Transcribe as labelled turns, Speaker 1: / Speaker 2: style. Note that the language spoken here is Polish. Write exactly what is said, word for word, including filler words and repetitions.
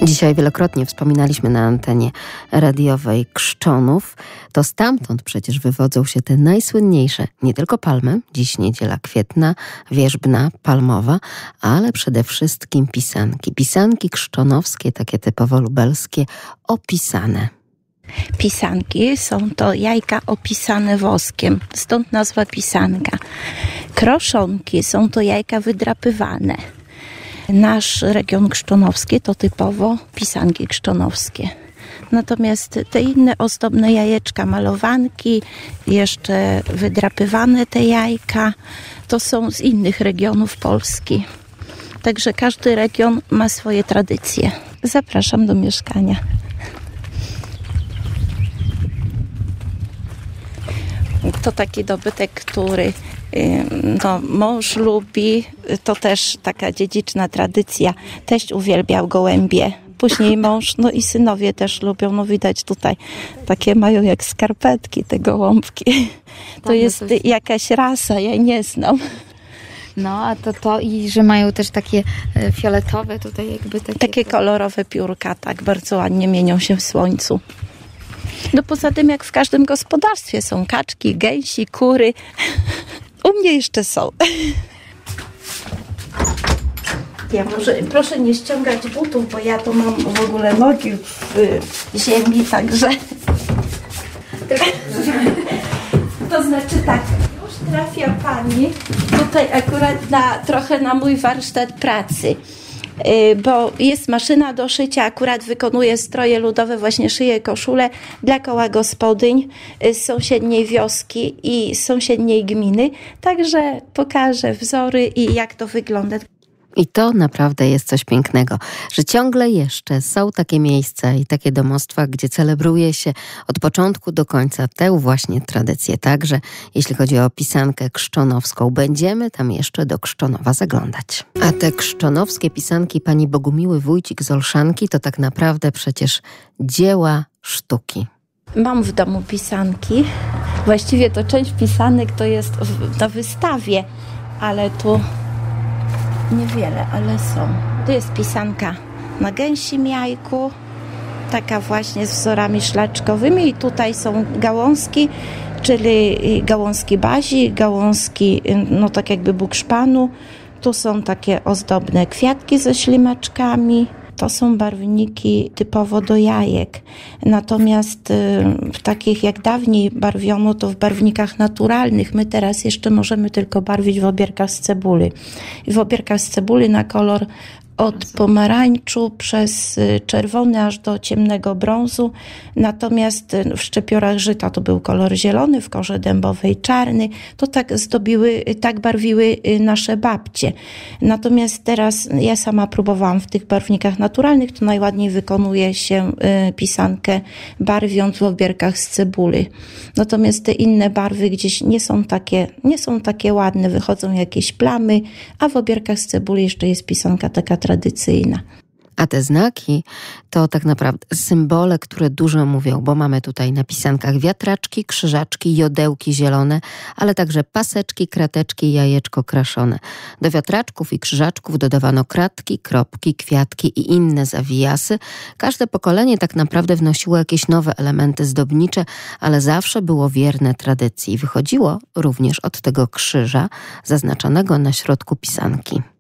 Speaker 1: Dzisiaj wielokrotnie wspominaliśmy na antenie radiowej Krzczonów. To stamtąd przecież wywodzą się te najsłynniejsze, nie tylko palmy, dziś niedziela kwietna, wierzbna, palmowa, ale przede wszystkim pisanki. Pisanki krzczonowskie, takie typowo lubelskie, opisane.
Speaker 2: Pisanki są to jajka opisane woskiem, stąd nazwa pisanka. Kroszonki są to jajka wydrapywane. Nasz region krzczonowski to typowo pisanki krzczonowskie. Natomiast te inne ozdobne jajeczka, malowanki, jeszcze wydrapywane te jajka, to są z innych regionów Polski. Także każdy region ma swoje tradycje. Zapraszam do mieszkania. To taki dobytek, który no, mąż lubi, to też taka dziedziczna tradycja. Teść uwielbiał gołębie, później mąż, no i synowie też lubią, no widać tutaj, takie mają jak skarpetki te gołąbki. To jest jakaś rasa, ja nie znam.
Speaker 3: No, a to to i że mają też takie fioletowe tutaj jakby takie...
Speaker 2: Takie kolorowe piórka, tak, bardzo ładnie mienią się w słońcu. No poza tym jak w każdym gospodarstwie są kaczki, gęsi, kury. U mnie jeszcze są. Ja może, proszę nie ściągać butów, bo ja tu mam w ogóle nogi w ziemi, także... To znaczy tak, już trafia pani tutaj akurat na, trochę na mój warsztat pracy. Bo jest maszyna do szycia, akurat wykonuję stroje ludowe, właśnie szyję koszulę dla koła gospodyń z sąsiedniej wioski i z sąsiedniej gminy. Także pokażę wzory i jak to wygląda.
Speaker 1: I to naprawdę jest coś pięknego, że ciągle jeszcze są takie miejsca i takie domostwa, gdzie celebruje się od początku do końca tę właśnie tradycję. Także jeśli chodzi o pisankę krzczonowską, będziemy tam jeszcze do Krzczonowa zaglądać. A te krzczonowskie pisanki pani Bogumiły Wójcik z Olszanki to tak naprawdę przecież dzieła sztuki.
Speaker 2: Mam w domu pisanki. Właściwie to część pisanek to jest na wystawie, ale tu... Niewiele, ale są. To jest pisanka na gęsim jajku, taka właśnie z wzorami szlaczkowymi i tutaj są gałązki, czyli gałązki bazi, gałązki, no tak jakby bukszpanu. Tu są takie ozdobne kwiatki ze ślimaczkami. To są barwniki typowo do jajek. Natomiast w takich jak dawniej barwiono, to w barwnikach naturalnych. My teraz jeszcze możemy tylko barwić w obierkach z cebuli. I w obierkach z cebuli na kolor od pomarańczu przez czerwony aż do ciemnego brązu. Natomiast w szczepiorach żyta to był kolor zielony, w korze dębowej czarny. To tak zdobiły, tak barwiły nasze babcie. Natomiast teraz ja sama próbowałam w tych barwnikach naturalnych, to najładniej wykonuje się pisankę barwiąc w obierkach z cebuli. Natomiast te inne barwy gdzieś nie są takie, nie są takie ładne, wychodzą jakieś plamy, a w obierkach z cebuli jeszcze jest pisanka taka tradycyjna.
Speaker 1: A te znaki to tak naprawdę symbole, które dużo mówią, bo mamy tutaj na pisankach wiatraczki, krzyżaczki, jodełki zielone, ale także paseczki, krateczki, jajeczko kraszone. Do wiatraczków i krzyżaczków dodawano kratki, kropki, kwiatki i inne zawijasy. Każde pokolenie tak naprawdę wnosiło jakieś nowe elementy zdobnicze, ale zawsze było wierne tradycji. Wychodziło również od tego krzyża zaznaczonego na środku pisanki.